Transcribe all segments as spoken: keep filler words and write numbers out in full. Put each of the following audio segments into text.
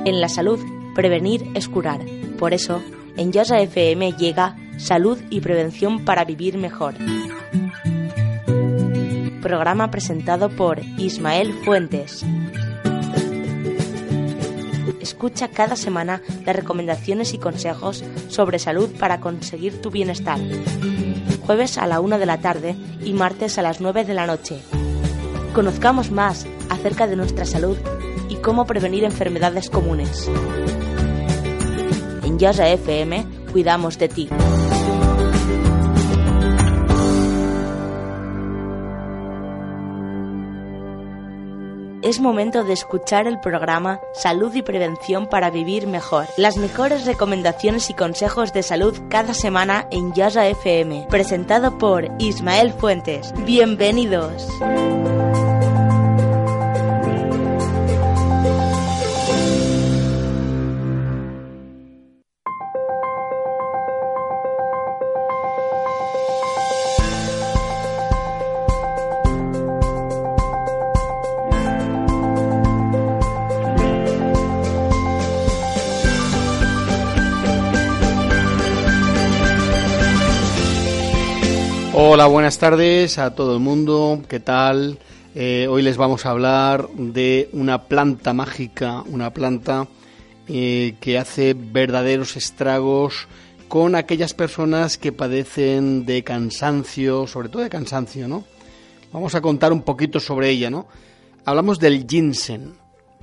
En la salud, prevenir es curar. Por eso, en Yosa F M llega Salud y Prevención para Vivir Mejor. Programa presentado por Ismael Fuentes. Escucha cada semana las recomendaciones y consejos sobre salud para conseguir tu bienestar. Jueves a la una de la tarde y martes a las nueve de la noche. Conozcamos más acerca de nuestra salud y cómo prevenir enfermedades comunes. En Yosa F M cuidamos de ti. Es momento de escuchar el programa Salud y Prevención para Vivir Mejor. Las mejores recomendaciones y consejos de salud cada semana en Yosa F M. Presentado por Ismael Fuentes. Bienvenidos. Hola, buenas tardes a todo el mundo, ¿qué tal? Eh, hoy les vamos a hablar de una planta mágica, una planta eh, que hace verdaderos estragos con aquellas personas que padecen de cansancio, sobre todo de cansancio, ¿no? Vamos a contar un poquito sobre ella, ¿no? Hablamos del ginseng.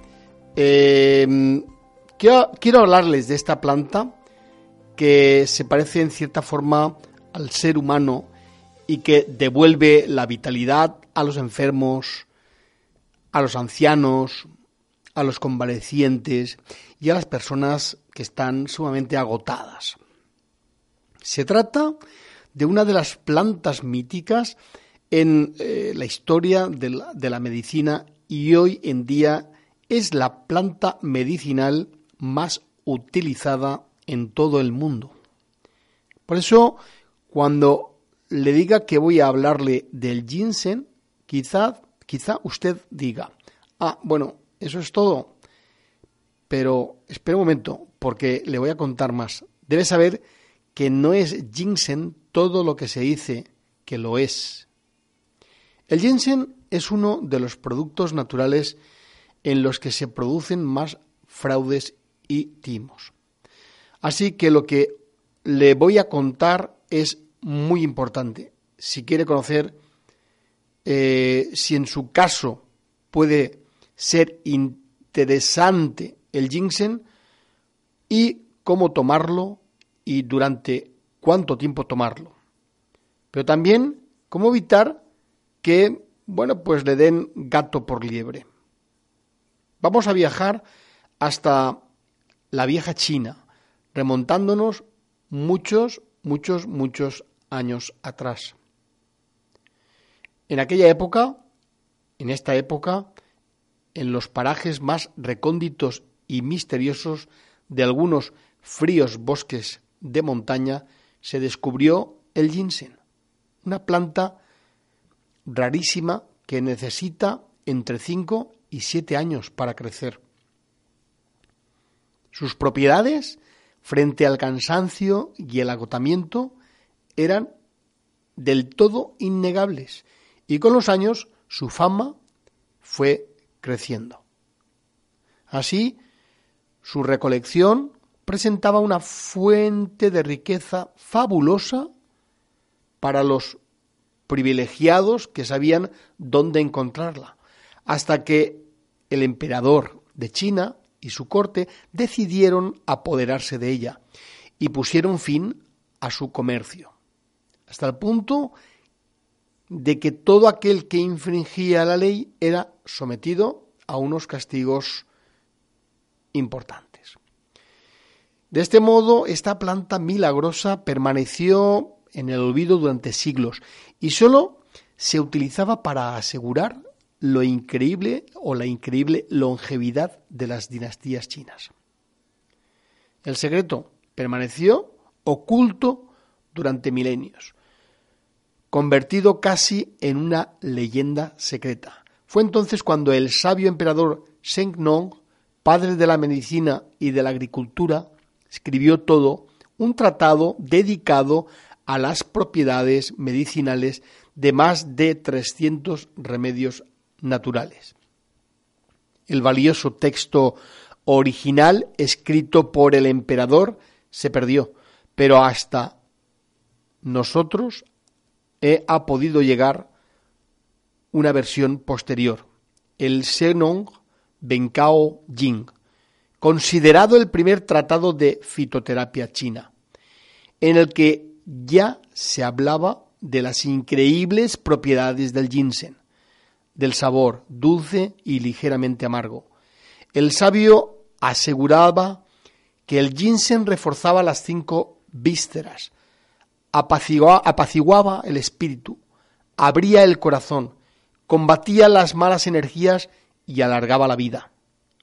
Eh, quiero, quiero hablarles de esta planta que se parece en cierta forma al ser humano y que devuelve la vitalidad a los enfermos, a los ancianos, a los convalecientes y a las personas que están sumamente agotadas. Se trata de una de las plantas míticas en eh, la historia de la, de la medicina y hoy en día es la planta medicinal más utilizada en todo el mundo. Por eso, cuando le diga que voy a hablarle del ginseng, quizá, quizá usted diga, ah, bueno, eso es todo, pero espera un momento, porque le voy a contar más. Debe saber que no es ginseng todo lo que se dice que lo es. El ginseng es uno de los productos naturales en los que se producen más fraudes y timos. Así que lo que le voy a contar es muy importante. Si quiere conocer eh, si en su caso puede ser interesante el ginseng y cómo tomarlo y durante cuánto tiempo tomarlo. Pero también cómo evitar que, bueno, pues le den gato por liebre. Vamos a viajar hasta la vieja China, remontándonos muchos, muchos, muchos años atrás. En aquella época, en esta época, en los parajes más recónditos y misteriosos de algunos fríos bosques de montaña, se descubrió el ginseng, una planta rarísima que necesita entre cinco y siete años para crecer. Sus propiedades frente al cansancio y el agotamiento eran del todo innegables y con los años su fama fue creciendo. Así, su recolección presentaba una fuente de riqueza fabulosa para los privilegiados que sabían dónde encontrarla, hasta que el emperador de China y su corte decidieron apoderarse de ella y pusieron fin a su comercio, hasta el punto de que todo aquel que infringía la ley era sometido a unos castigos importantes. De este modo, esta planta milagrosa permaneció en el olvido durante siglos y solo se utilizaba para asegurar lo increíble o la increíble longevidad de las dinastías chinas. El secreto permaneció oculto durante milenios, convertido casi en una leyenda secreta. Fue entonces cuando el sabio emperador Zheng Nong padre de la medicina y de la agricultura, escribió todo un tratado dedicado a las propiedades medicinales de más de trescientos remedios naturales. El valioso texto original escrito por el emperador se perdió, pero hasta nosotros eh, ha podido llegar una versión posterior, el Zhenong Bencao Jing, considerado el primer tratado de fitoterapia china, en el que ya se hablaba de las increíbles propiedades del ginseng, del sabor dulce y ligeramente amargo. El sabio aseguraba que el ginseng reforzaba las cinco vísceras, apaciguaba, apaciguaba el espíritu, abría el corazón, combatía las malas energías y alargaba la vida.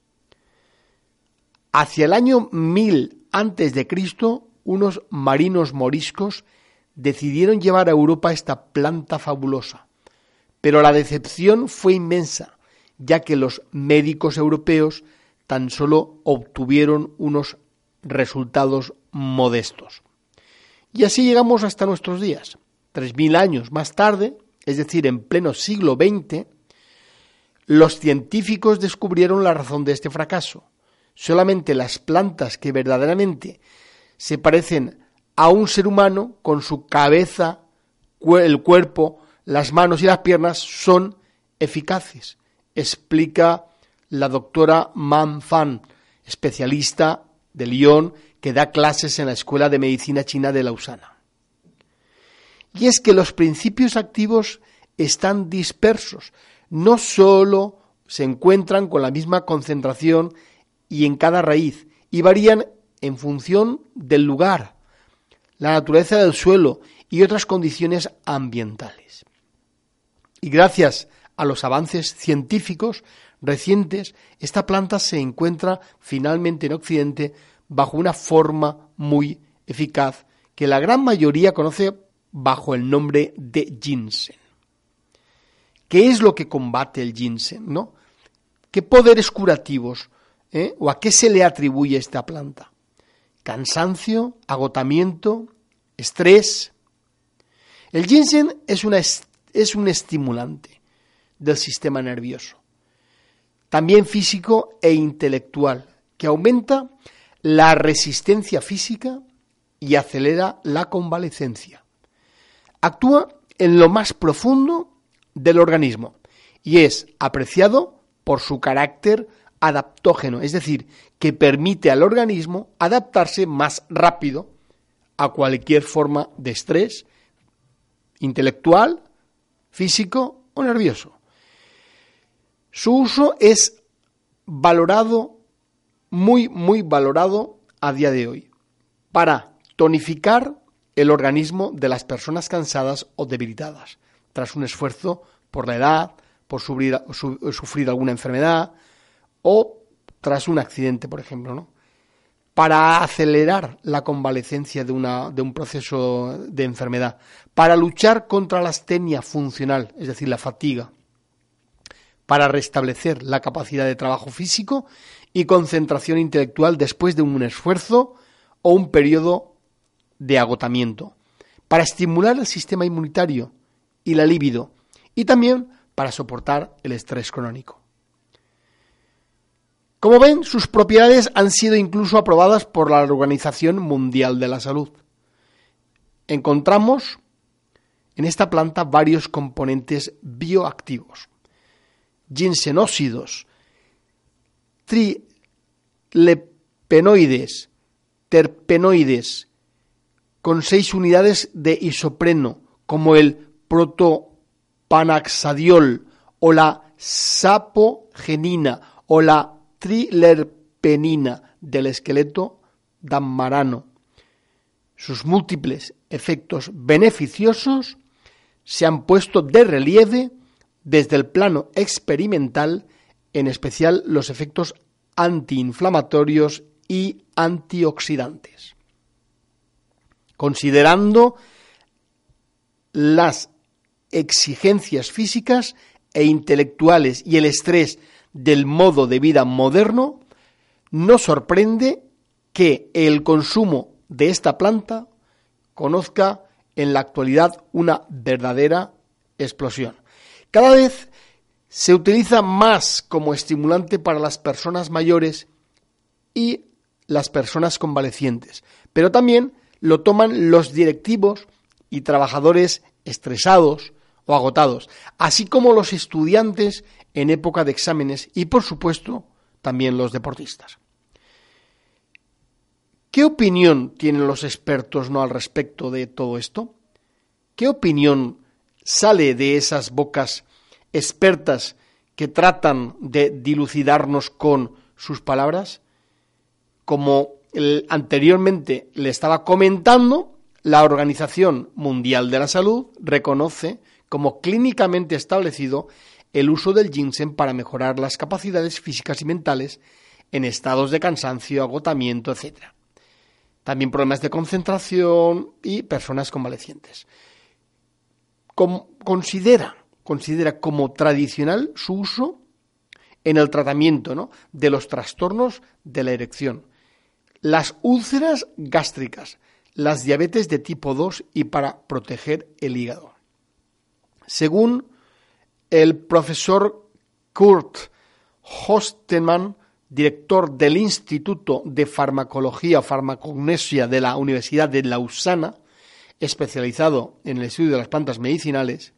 Hacia el año mil antes de Cristo, unos marinos moriscos decidieron llevar a Europa esta planta fabulosa, pero la decepción fue inmensa, ya que los médicos europeos tan solo obtuvieron unos resultados modestos. Y así llegamos hasta nuestros días. Tres mil años más tarde, es decir, en pleno siglo veinte, los científicos descubrieron la razón de este fracaso. Solamente las plantas que verdaderamente se parecen a un ser humano, con su cabeza, el cuerpo, las manos y las piernas, son eficaces, explica la doctora Man Fan, especialista de Lyon, que da clases en la Escuela de Medicina China de Lausana. Y es que los principios activos están dispersos, no solo se encuentran con la misma concentración y en cada raíz, y varían en función del lugar, la naturaleza del suelo y otras condiciones ambientales. Y gracias a los avances científicos recientes, esta planta se encuentra finalmente en Occidente bajo una forma muy eficaz que la gran mayoría conoce bajo el nombre de ginseng. ¿Qué es lo que combate el ginseng, no? ¿Qué poderes curativos eh, o a qué se le atribuye esta planta? Cansancio, agotamiento, estrés. El ginseng es, una, es un estimulante del sistema nervioso, también físico e intelectual, que aumenta la resistencia física y acelera la convalecencia. Actúa en lo más profundo del organismo y es apreciado por su carácter adaptógeno, es decir, que permite al organismo adaptarse más rápido a cualquier forma de estrés intelectual, físico o nervioso. Su uso es valorado, muy, muy valorado a día de hoy, para tonificar el organismo de las personas cansadas o debilitadas, tras un esfuerzo por la edad, por sufrir, su, sufrir alguna enfermedad o tras un accidente, por ejemplo, ¿no? Para acelerar la convalecencia de, una, de un proceso de enfermedad, para luchar contra la astenia funcional, es decir, la fatiga, para restablecer la capacidad de trabajo físico y concentración intelectual después de un esfuerzo o un periodo de agotamiento, para estimular el sistema inmunitario y la libido, y también para soportar el estrés crónico. Como ven, sus propiedades han sido incluso aprobadas por la Organización Mundial de la Salud. Encontramos en esta planta varios componentes bioactivos: ginsenócidos, trilepenoides, terpenoides, con seis unidades de isopreno, como el protopanaxadiol o la sapogenina o la trilerpenina del esqueleto dammarano. Sus múltiples efectos beneficiosos se han puesto de relieve desde el plano experimental, en especial los efectos antiinflamatorios y antioxidantes. Considerando las exigencias físicas e intelectuales y el estrés del modo de vida moderno, no sorprende que el consumo de esta planta conozca en la actualidad una verdadera explosión. Cada vez se utiliza más como estimulante para las personas mayores y las personas convalecientes, pero también lo toman los directivos y trabajadores estresados o agotados, así como los estudiantes en época de exámenes y, por supuesto, también los deportistas. ¿Qué opinión tienen los expertos no al respecto de todo esto? ¿Qué opinión sale de esas bocas expertas que tratan de dilucidarnos con sus palabras? Como el, anteriormente le estaba comentando, la Organización Mundial de la Salud reconoce como clínicamente establecido el uso del ginseng para mejorar las capacidades físicas y mentales en estados de cansancio, agotamiento, etcétera. También problemas de concentración y personas convalecientes. Como, considera, considera como tradicional su uso en el tratamiento, ¿no?, de los trastornos de la erección, las úlceras gástricas, las diabetes de tipo dos y para proteger el hígado. Según el profesor Kurt Hostemann, director del Instituto de Farmacología o Farmacognosia de la Universidad de Lausana, especializado en el estudio de las plantas medicinales,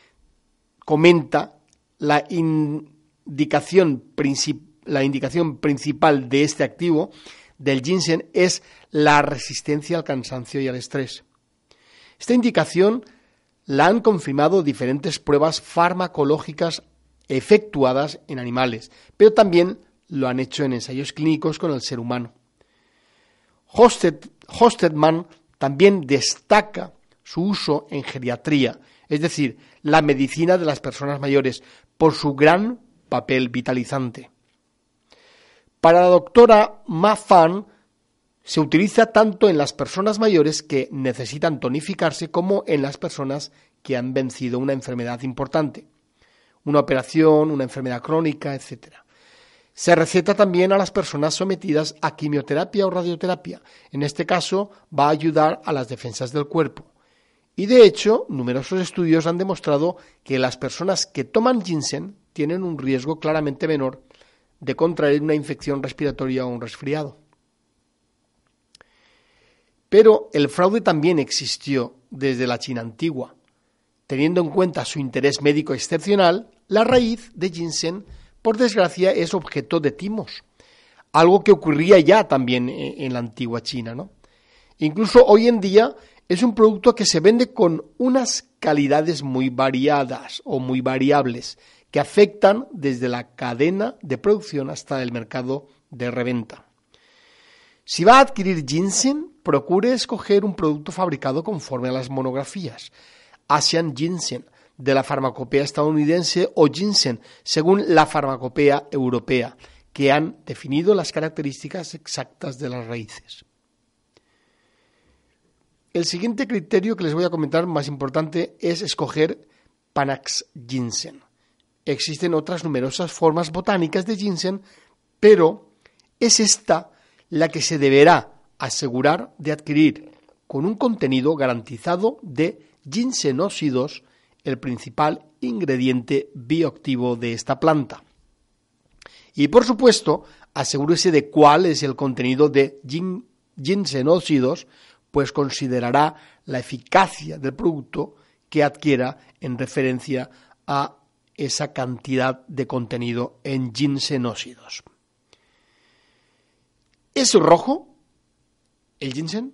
comenta la indicación, princip- la indicación principal de este activo del ginseng es la resistencia al cansancio y al estrés. Esta indicación la han confirmado diferentes pruebas farmacológicas efectuadas en animales, pero también lo han hecho en ensayos clínicos con el ser humano. Hosted, Hostedman también destaca su uso en geriatría, es decir, la medicina de las personas mayores, por su gran papel vitalizante. Para la doctora Ma Fan, se utiliza tanto en las personas mayores que necesitan tonificarse como en las personas que han vencido una enfermedad importante, una operación, una enfermedad crónica, etcétera. Se receta también a las personas sometidas a quimioterapia o radioterapia. En este caso, va a ayudar a las defensas del cuerpo. Y de hecho, numerosos estudios han demostrado que las personas que toman ginseng tienen un riesgo claramente menor de contraer una infección respiratoria o un resfriado. Pero el fraude también existió desde la China antigua. Teniendo en cuenta su interés médico excepcional, la raíz de ginseng, por desgracia, es objeto de timos, algo que ocurría ya también en la antigua China, ¿no? Incluso hoy en día es un producto que se vende con unas calidades muy variadas o muy variables, que afectan desde la cadena de producción hasta el mercado de reventa. Si va a adquirir ginseng, procure escoger un producto fabricado conforme a las monografías Asian Ginseng de la farmacopea estadounidense o ginseng según la farmacopea europea, que han definido las características exactas de las raíces. El siguiente criterio que les voy a comentar, más importante, es escoger Panax ginseng. Existen otras numerosas formas botánicas de ginseng, pero es esta la que se deberá asegurar de adquirir con un contenido garantizado de ginsenósidos, el principal ingrediente bioactivo de esta planta. Y por supuesto, asegúrese de cuál es el contenido de gin, ginsenósidos, pues considerará la eficacia del producto que adquiera en referencia a esa cantidad de contenido en ginsenósidos. ¿Es rojo el ginseng?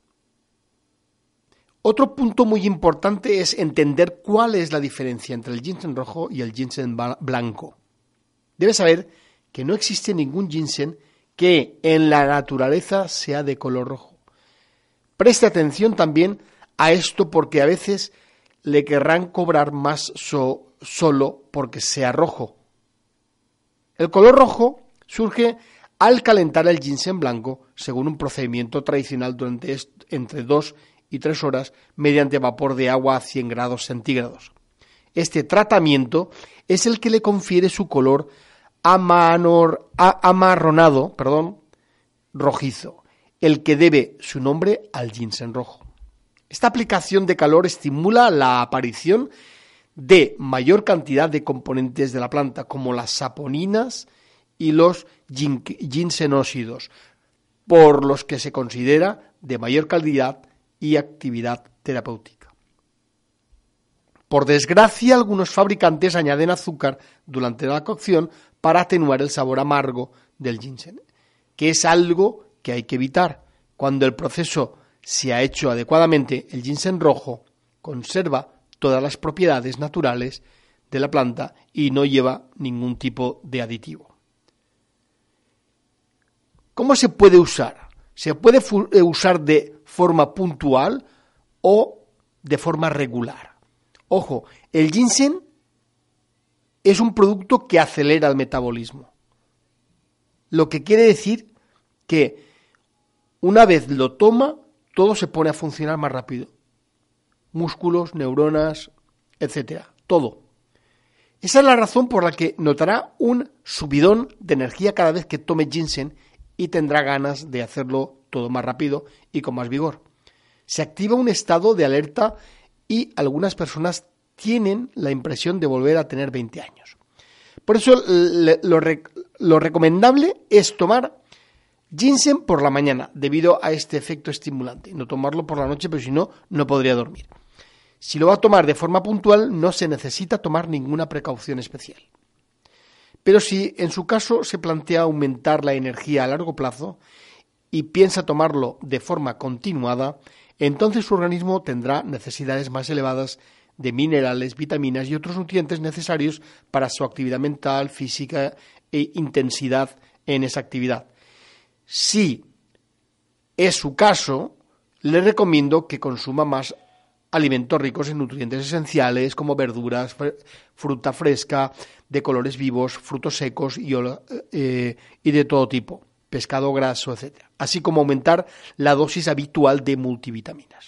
Otro punto muy importante es entender cuál es la diferencia entre el ginseng rojo y el ginseng blanco. Debes saber que no existe ningún ginseng que en la naturaleza sea de color rojo. Preste atención también a esto porque a veces le querrán cobrar más so, solo porque sea rojo. El color rojo surge al calentar el ginseng blanco según un procedimiento tradicional durante est- entre dos y tres horas mediante vapor de agua a cien grados centígrados. Este tratamiento es el que le confiere su color amanor, a, amarronado, perdón, rojizo, el que debe su nombre al ginseng rojo. Esta aplicación de calor estimula la aparición de mayor cantidad de componentes de la planta, como las saponinas y los ginsenósidos, por los que se considera de mayor calidad y actividad terapéutica. Por desgracia, algunos fabricantes añaden azúcar durante la cocción para atenuar el sabor amargo del ginseng, que es algo que hay que evitar. Cuando el proceso se ha hecho adecuadamente, el ginseng rojo conserva todas las propiedades naturales de la planta y no lleva ningún tipo de aditivo. ¿Cómo se puede usar? Se puede fu- usar de forma puntual o de forma regular. Ojo, el ginseng es un producto que acelera el metabolismo, lo que quiere decir que una vez lo toma, todo se pone a funcionar más rápido. Músculos, neuronas, etcétera, todo. Esa es la razón por la que notará un subidón de energía cada vez que tome ginseng y tendrá ganas de hacerlo todo más rápido y con más vigor. Se activa un estado de alerta y algunas personas tienen la impresión de volver a tener veinte años. Por eso lo, lo recomendable es tomar ginseng por la mañana, debido a este efecto estimulante. No tomarlo por la noche, pero si no, no podría dormir. Si lo va a tomar de forma puntual, no se necesita tomar ninguna precaución especial. Pero si en su caso se plantea aumentar la energía a largo plazo y piensa tomarlo de forma continuada, entonces su organismo tendrá necesidades más elevadas de minerales, vitaminas y otros nutrientes necesarios para su actividad mental, física e intensidad en esa actividad. Si es su caso, le recomiendo que consuma más alimentos ricos en nutrientes esenciales como verduras, fruta fresca, de colores vivos, frutos secos y, eh, y de todo tipo, pescado graso, etcétera, así como aumentar la dosis habitual de multivitaminas.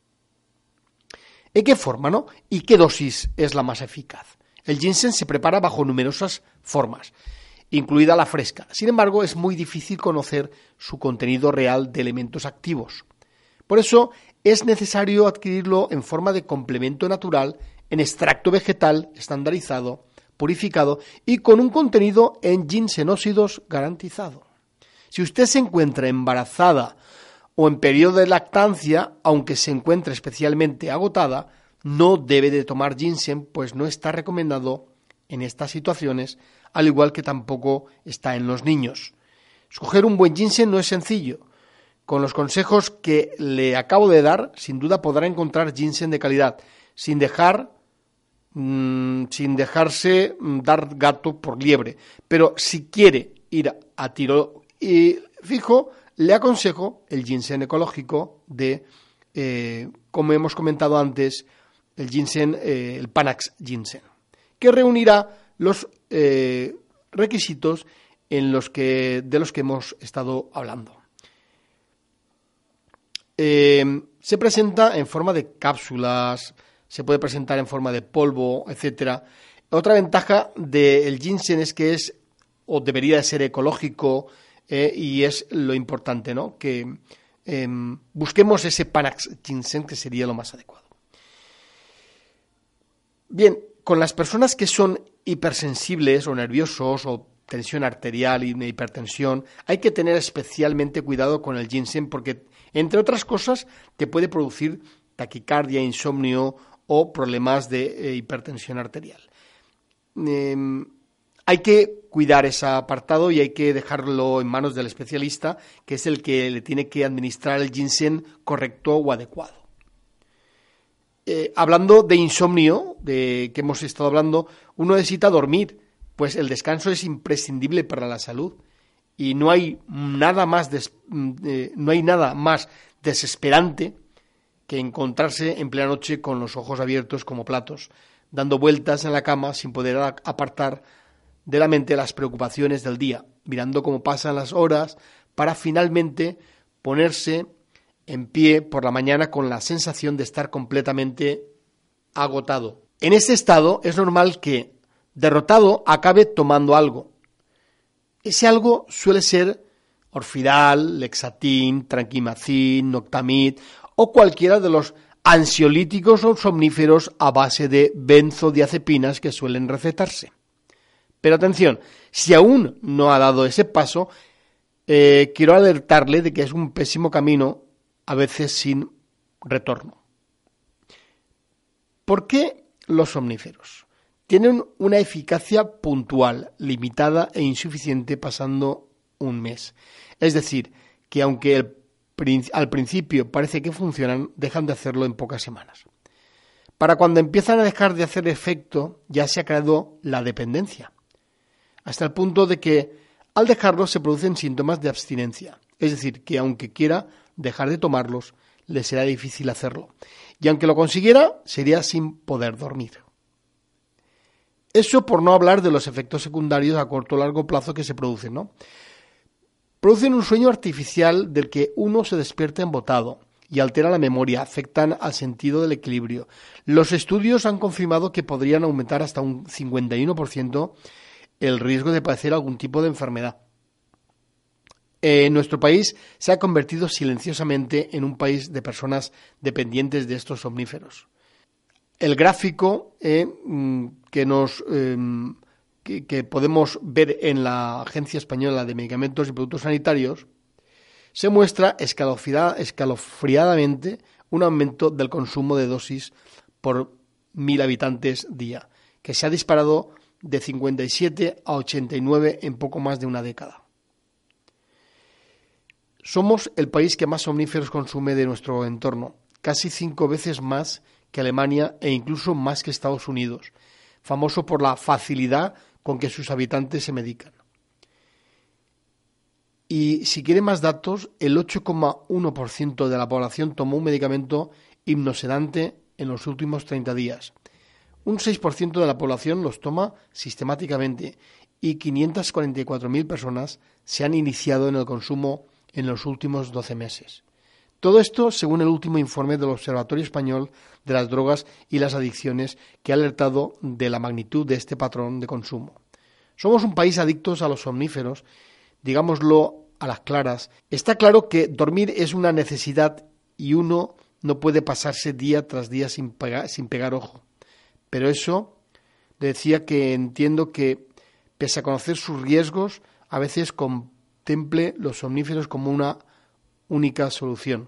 ¿En qué forma, no? ¿Y qué dosis es la más eficaz? El ginseng se prepara bajo numerosas formas, incluida la fresca. Sin embargo, es muy difícil conocer su contenido real de elementos activos. Por eso, es necesario adquirirlo en forma de complemento natural, en extracto vegetal estandarizado, purificado y con un contenido en ginsenósidos garantizado. Si usted se encuentra embarazada o en periodo de lactancia, aunque se encuentre especialmente agotada, no debe de tomar ginseng, pues no está recomendado en estas situaciones, al igual que tampoco está en los niños. Escoger un buen ginseng no es sencillo. Con los consejos que le acabo de dar, sin duda podrá encontrar ginseng de calidad, sin dejar, mmm, sin dejarse dar gato por liebre. Pero si quiere ir a, a tiro y fijo, le aconsejo el ginseng ecológico de, eh, como hemos comentado antes, el ginseng, eh, el Panax ginseng, que reunirá los eh, requisitos en los que, de los que hemos estado hablando. Eh, se presenta en forma de cápsulas, se puede presentar en forma de polvo, etcétera. Otra ventaja del ginseng es que es, o debería de ser ecológico, eh, y es lo importante, ¿no? Que eh, busquemos ese Panax ginseng, que sería lo más adecuado. Bien, con las personas que son hipersensibles o nerviosos o tensión arterial y hipertensión, hay que tener especialmente cuidado con el ginseng porque, entre otras cosas, te puede producir taquicardia, insomnio o problemas de eh, hipertensión arterial. Eh, hay que cuidar ese apartado y hay que dejarlo en manos del especialista, que es el que le tiene que administrar el ginseng correcto o adecuado. Eh, hablando de insomnio, de que hemos estado hablando, uno necesita dormir, pues el descanso es imprescindible para la salud y no hay nada más des, eh, no hay nada más desesperante que encontrarse en plena noche con los ojos abiertos como platos, dando vueltas en la cama sin poder apartar de la mente las preocupaciones del día, mirando cómo pasan las horas para finalmente ponerse en pie por la mañana con la sensación de estar completamente agotado. En ese estado es normal que, derrotado, acabe tomando algo. Ese algo suele ser Orfidal, Lexatin, Tranquimacin, Noctamid o cualquiera de los ansiolíticos o somníferos a base de benzodiazepinas que suelen recetarse. Pero atención, si aún no ha dado ese paso, eh, quiero alertarle de que es un pésimo camino, a veces sin retorno. ¿Por qué los somníferos? Tienen una eficacia puntual, limitada e insuficiente pasando un mes. Es decir, que aunque el, al principio parece que funcionan, dejan de hacerlo en pocas semanas. Para cuando empiezan a dejar de hacer efecto, ya se ha creado la dependencia, hasta el punto de que al dejarlos se producen síntomas de abstinencia. Es decir, que aunque quiera dejar de tomarlos, le será difícil hacerlo. Y aunque lo consiguiera, sería sin poder dormir. Eso por no hablar de los efectos secundarios a corto o largo plazo que se producen, ¿no? Producen un sueño artificial del que uno se despierta embotado y altera la memoria, afectan al sentido del equilibrio. Los estudios han confirmado que podrían aumentar hasta un cincuenta y uno por ciento el riesgo de padecer algún tipo de enfermedad. Eh, nuestro país se ha convertido silenciosamente en un país de personas dependientes de estos somníferos. El gráfico eh, que, nos, eh, que, que podemos ver en la Agencia Española de Medicamentos y Productos Sanitarios se muestra escalofriadamente un aumento del consumo de dosis por mil habitantes día, que se ha disparado de cincuenta y siete a ochenta y nueve en poco más de una década. Somos el país que más somníferos consume de nuestro entorno, casi cinco veces más que Alemania e incluso más que Estados Unidos, famoso por la facilidad con que sus habitantes se medican. Y si quiere más datos, el ocho coma uno por ciento de la población tomó un medicamento hipnosedante en los últimos treinta días. Un seis por ciento de la población los toma sistemáticamente y quinientas cuarenta y cuatro mil personas se han iniciado en el consumo en los últimos doce meses. Todo esto según el último informe del Observatorio Español de las Drogas y las Adicciones, que ha alertado de la magnitud de este patrón de consumo. Somos un país adictos a los somníferos, digámoslo a las claras. Está claro que dormir es una necesidad y uno no puede pasarse día tras día sin pegar, sin pegar ojo. Pero eso, decía que entiendo que, pese a conocer sus riesgos, a veces contemple los somníferos como una única solución.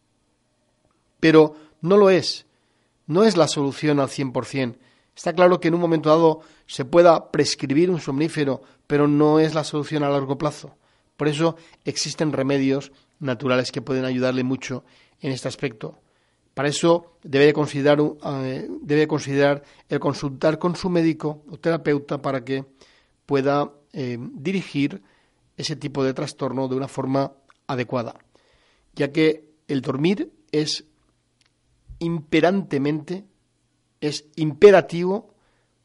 Pero no lo es. No es la solución al cien por ciento. Está claro que en un momento dado se pueda prescribir un somnífero, pero no es la solución a largo plazo. Por eso existen remedios naturales que pueden ayudarle mucho en este aspecto. Para eso debe considerar, eh, debe considerar el consultar con su médico o terapeuta para que pueda eh, dirigir ese tipo de trastorno de una forma adecuada, ya que el dormir es imperantemente, es imperativo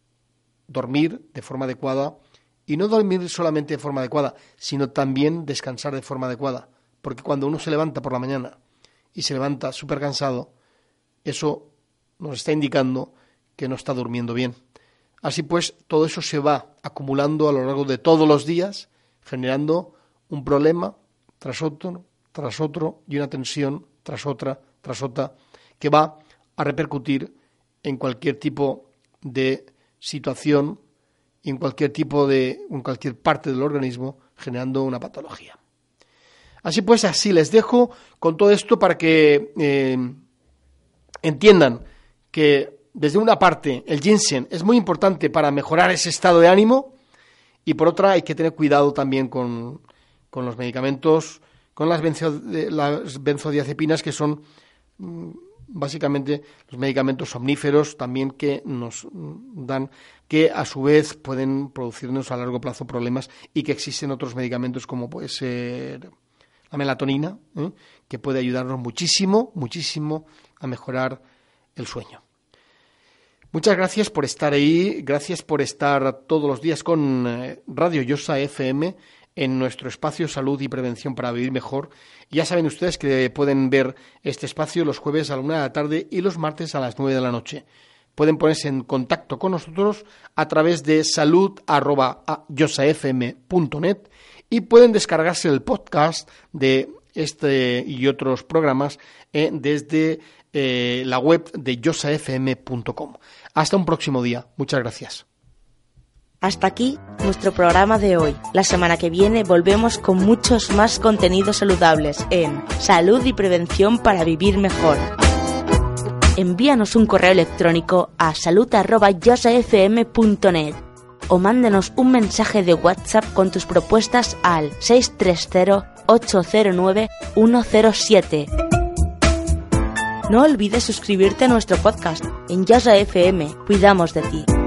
dormir de forma adecuada, y no dormir solamente de forma adecuada, sino también descansar de forma adecuada, porque cuando uno se levanta por la mañana y se levanta súper cansado, eso nos está indicando que no está durmiendo bien. Así pues, todo eso se va acumulando a lo largo de todos los días, generando un problema tras otro, tras otro, y una tensión tras otra, tras otra, que va a repercutir en cualquier tipo de situación, en cualquier tipo de, en cualquier parte del organismo, generando una patología. Así pues, así les dejo con todo esto para que eh, entiendan que desde una parte el ginseng es muy importante para mejorar ese estado de ánimo, y por otra hay que tener cuidado también con, con los medicamentos, con las, benzo, las benzodiazepinas, que son mmm, básicamente los medicamentos somníferos también que nos dan, que a su vez pueden producirnos a largo plazo problemas, y que existen otros medicamentos como puede ser la melatonina, ¿eh? que puede ayudarnos muchísimo, muchísimo a mejorar el sueño. Muchas gracias por estar ahí, gracias por estar todos los días con Radio Josa F M en nuestro espacio Salud y Prevención para Vivir Mejor. Ya saben ustedes que pueden ver este espacio los jueves a la una de la tarde y los martes a las nueve de la noche. pueden ponerse en contacto con nosotros a través de salud arroba yosafm punto net y pueden descargarse el podcast de este y otros programas eh, desde eh, la web de yosafm punto com. Hasta un próximo día. Muchas gracias. Hasta aquí nuestro programa de hoy. La semana que viene volvemos con muchos más contenidos saludables en Salud y Prevención para Vivir Mejor. Envíanos un correo electrónico a salud arroba yosafm punto net o mándanos un mensaje de WhatsApp con tus propuestas al seis tres cero, ocho cero nueve, uno cero siete. No olvides suscribirte a nuestro podcast en Yosa F M. Cuidamos de ti.